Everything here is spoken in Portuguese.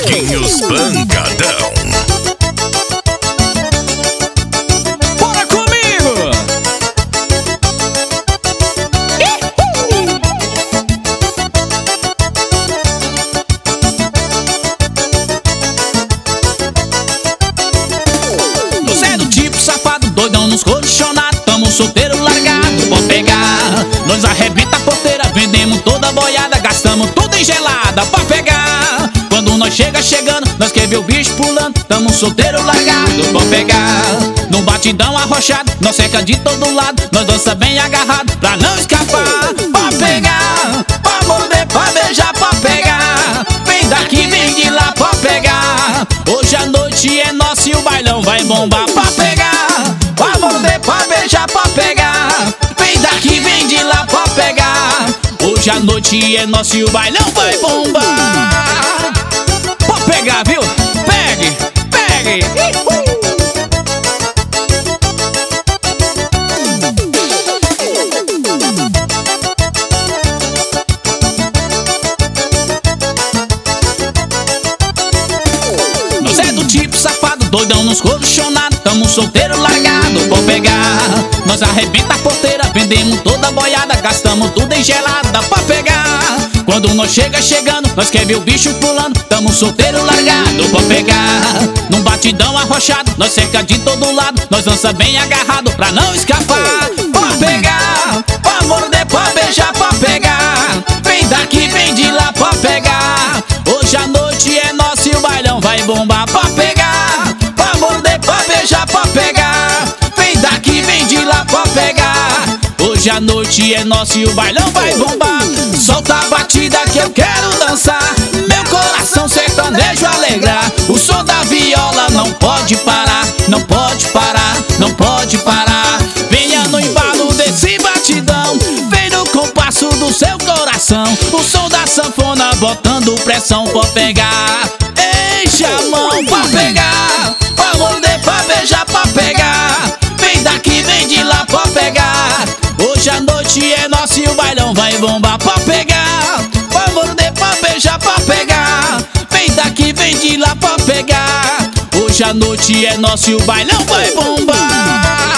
Marquinhos Pancadão. Bora comigo! Você é do tipo safado, doidão nos colchonados. Tamo solteiro largado, pode pegar. Nós arrebenta a porteira, vendemos toda a boiada, gastamos tudo em gelada, pode pegar. Quando nós chegando, nós quer ver o bicho pulando. Tamo solteiro largado, pode pegar. No batidão arrochado, nós seca de todo lado. Nós dança bem agarrado, pra não escapar. Pode pegar, pode morder, pode beijar, pode pegar. Vem daqui, vem de lá, pode pegar. Hoje a noite é nossa e o bailão vai bombar. Pode pegar, pode morder, pode beijar, pode pegar. Vem daqui, vem de lá, pode pegar. Hoje a noite é nossa e o bailão vai bombar. Pode pegar, viu? Pegue, pegue. Nós é do tipo safado, doidão nos colchonados. Tamo solteiro largado, pode pegar. Nós arrebenta a porteira, vendemos toda a boiada, gastamos tudo em gelada, pode pegar. Quando nós chegando, nós quer ver o bicho pulando. Tamo solteiro largado, pode pegar. Num batidão arrochado, nós cerca de todo lado. Nós dança bem agarrado, pra não escapar. Pode pegar, pode morder, pode beijar, pode pegar. Vem daqui, vem de lá, pode pegar. Hoje a noite é nossa e o bailão vai bombar. Pode pegar, pode morder, pode beijar, pode pegar. Vem daqui, vem de lá, pode pegar. Hoje a noite é nossa e o bailão vai bombar. Solta a batida que eu quero dançar. Meu coração sertanejo alegrar. O som da viola não pode parar. Não pode parar, não pode parar. Venha no embalo desse batidão. Vem no compasso do seu coração. O som da sanfona botando pressão. Pode pegar, enche a mão. Pode pegar, pode morder, pode beijar, pode pegar. Vem daqui, vem de lá, pode pegar. Hoje a noite é nossa e o bailão vai bombar. Pode pegar, pode morder, pode beijar, pode pegar. Vem daqui, vem de lá, pode pegar. Hoje a noite é nossa e o bailão vai bombar.